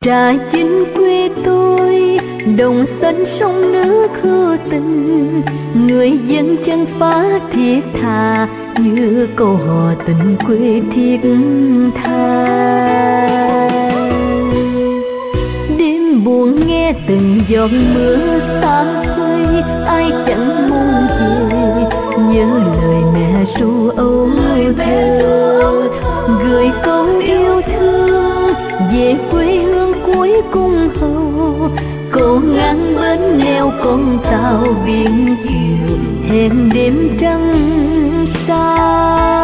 Trà Chinh quê tôi, đồng xanh sông nước hữu tình, người dân chân phá thiết tha như câu hò tình quê thiết tha. Đêm buồn nghe từng giọt mưa xa xôi, ai chẳng muốn về nhớ lời mẹ ru âu thơ, gửi câu yêu thương về quê hương cuối cung hầu. Cô ngang bên neo con tàu biển chiều hẹn đêm trăng sao.